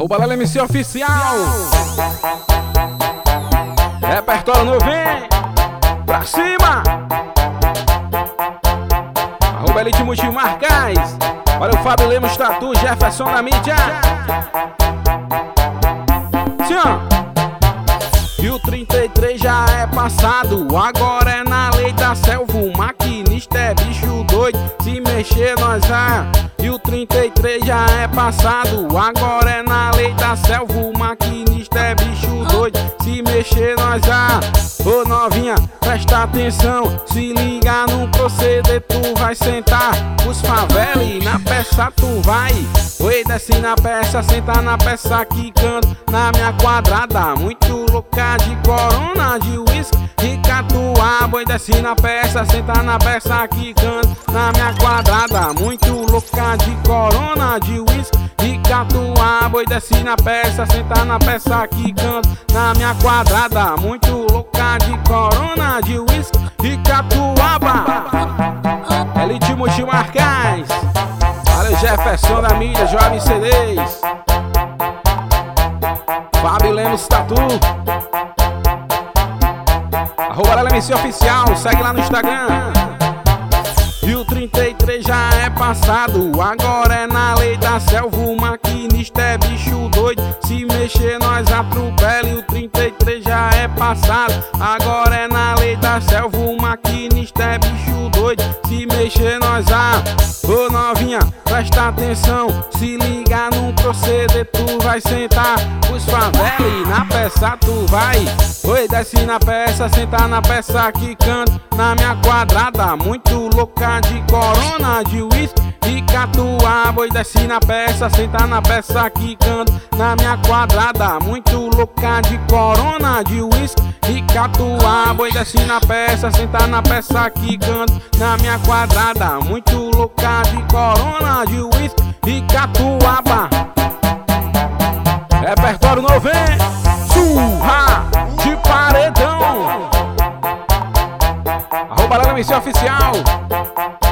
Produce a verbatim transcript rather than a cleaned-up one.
Arroba Lala M C Oficial. Repertório novo, vem pra cima. Arroba Elite Multimarcas. Olha o Fábio Lemos Tatu, Jefferson na mídia. Sim, ó. E o trinta e três já é passado, agora é na lei da selva. O maquinista é bicho doido, se mexer nós já. E o trinta e três já é passado, agora é na lei da selva. O maquinista é bicho doido, se mexer nós já. Ô novinha, presta atenção, se liga no proceder, tu vai sentar os favela e na peça tu vai. Oi, desce na peça, senta na peça, quicando na minha quadrada. Muito louca de corona, de uísque e catuaba. Boi, desce na peça, senta na peça, quicando na minha quadrada. Muito louca de corona, de uísque e catuaba. Boi, desce na peça, senta na peça, quicando na minha quadrada. Muito louca de corona, de uísque e catuaba. Elite Multimarcas. Valeu, Jefferson da mídia, Jovem C Ds. Fábio Lemos Tatu. Arroba Lala M C Oficial, segue lá no Instagram. E o trinta e três já é passado, agora é na lei da selva. O maquinista é bicho doido, se mexer nós atropela. E o trinta e três já é passado, agora é na lei da selva. O maquinista é bicho doido, se mexer nós a. Ô novinha, presta atenção, se liga no proceder, tu vai sentar os favela e na peça tu vai. Oi, desce na peça, senta na peça, quicando na minha quadrada. Muito louca de corona, de uísque e catuaba. Oi, desce na peça, senta na peça, quicando na minha quadrada. Muito louca de corona, de uísque e catuaba. Oi, desce na peça, senta na peça, quicando na minha quadrada. Muito louca de corona, de uísque e catuaba. Repertório novo, hein? Surra de paredão. Arroba Lala M C Oficial.